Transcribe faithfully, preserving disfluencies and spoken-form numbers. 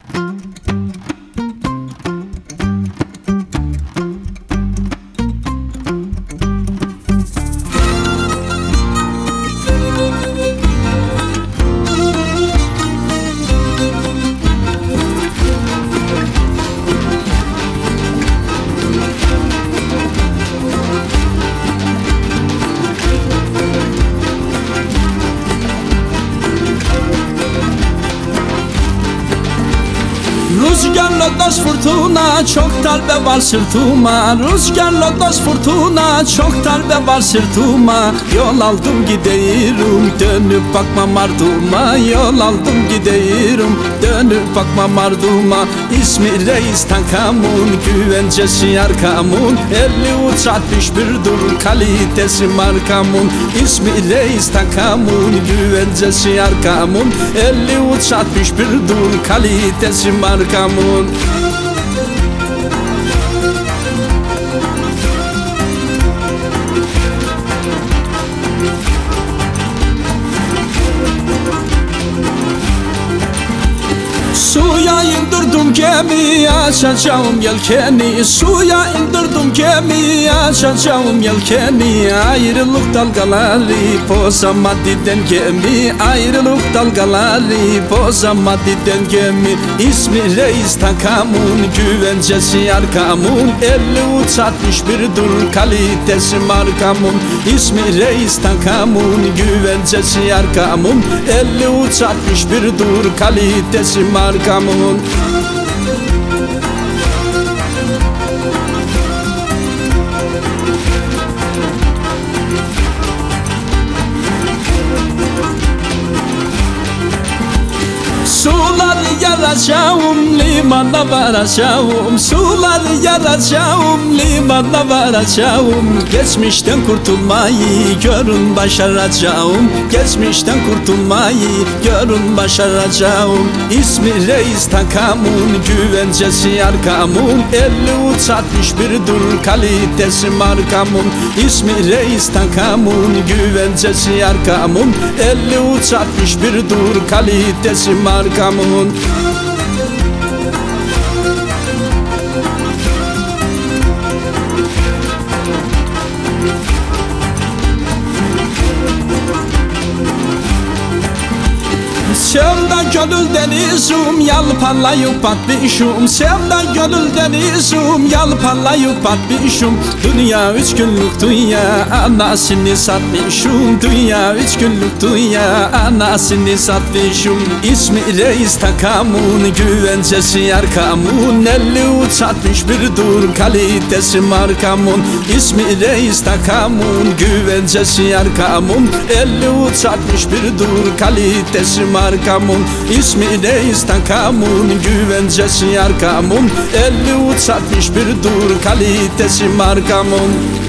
Rüzgarla dost fırtına, çok darbe var sırtıma. Rüzgarla dost fırtına, çok darbe var sırtıma. Yol aldım gidiyorum, dönüp bakmam ardıma. Yol aldım gidiyorum, dönüp bakmam ardıma. İsmi reis tankamın, güvencesi arkamın. elli üç altmış bir dur, kalitesi markamın. İsmi reis tankamın, güvencesi arkamın. elli üç altmış bir dur, kalitesi markamın. Suya indirdim gemi, açacağım yelkeni. Suya indirdim gemi, açacağım yelkeni. Ayrılık dalgaları bozamadı dengemi. Ayrılık dalgaları bozamadı dengemi. İsmi reis tankamın, güvencesi arkamın. elli üç altmış bir dur, kalitesi markamın. İsmi reis tankamın, güvencesi arkamın. elli üç altmış bir dur, kalitesi markamın. Suları yaracağım, limana varacağım. Suları yaracağım, limana varacağım. Geçmişten kurtulmayı görün başaracağım. Geçmişten kurtulmayı görün başaracağım. İsmi reis tankamın, güvencesi arkamın. elli üç altmış bir dur, kalitesi markamın. İsmi reis tankamın, güvencesi arkamın. elli üç altmış bir dur, kalitesi markamın. Sevda gönül denizim, yalparlayıp batmışım. Sevda gönül denizim, yalparlayıp batmışım. Dünya üç günlük dünya, anasını satmışım. Dünya üç günlük dünya, anasını satmışım. İsmi reis tankamın, güvencesi arkamın. elli üç altmış bir dur, kalitesi markamın. İsmi reis tankamın, güvencesi arkamın. elli üç altmış bir dur, kalitesi markamın. İsmi reis tankamın, güvencesi arkamın. elli üç altmış bir dur, kalitesi markamın.